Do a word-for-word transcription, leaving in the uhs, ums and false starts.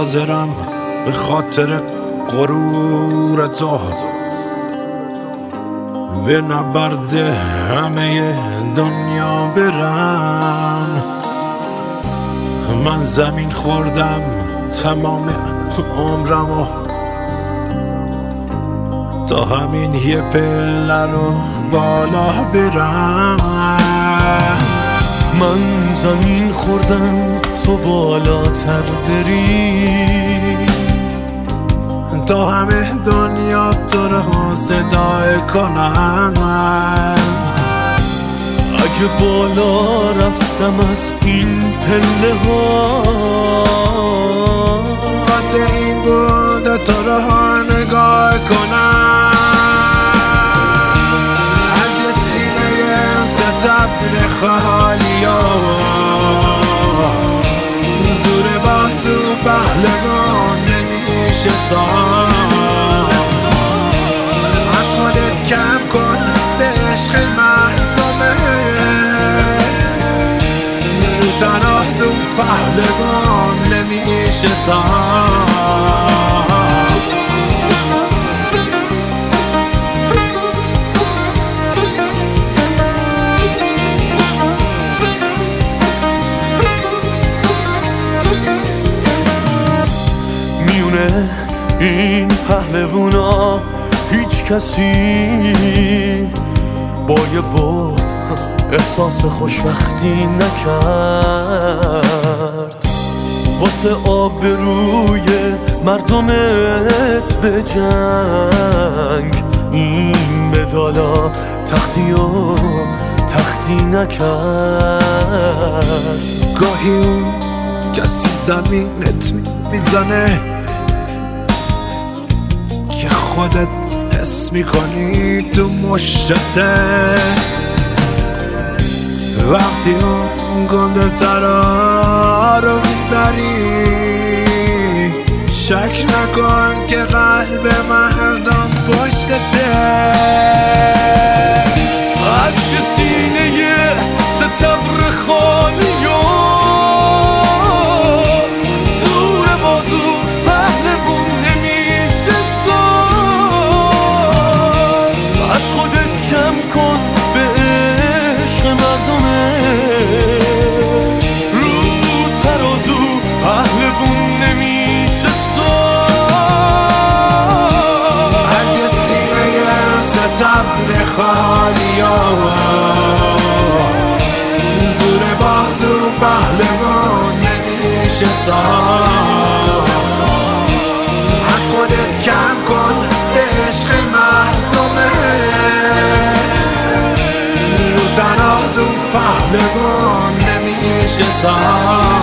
حاضرم به خاطر غرور تو به نبرد همه دنیا برم. من زمین خوردم تمام عمرمو تا همین یه پله رو بالا برم. من زمین خوردم تو بالاتر بری تا همه دنیا تو رو صدای کنم. اگه بالا رفتم از این پله ها واسه این بود تو رو نگاه کنم. از یه سینه ستبر خالی ها زور بازو پهلوان نمیشه ساخت. از خودت کم کن به عشق مردمت رو ترازو پهلوان نمیشه ساخت. این پهلوونا هیچ کسی با یه برد احساس خوشبختی نکرد. واسه آبروی مردمت به جنگ این مدالا تختی و تختی نکرد. گاهی اون کسی زمینت میزنه که خودت حس میکنی تو مشته. وقتی اون گنده ترا رو میبری شک نکن که قلب مردم پشتته. از یه سینه ستبر خالی تبر خالی ها زور بازو پهلوان نمیشه ساخت. از خودت کم کن به عشق مردمت رو ترازو پهلوان نمیشه ساخت.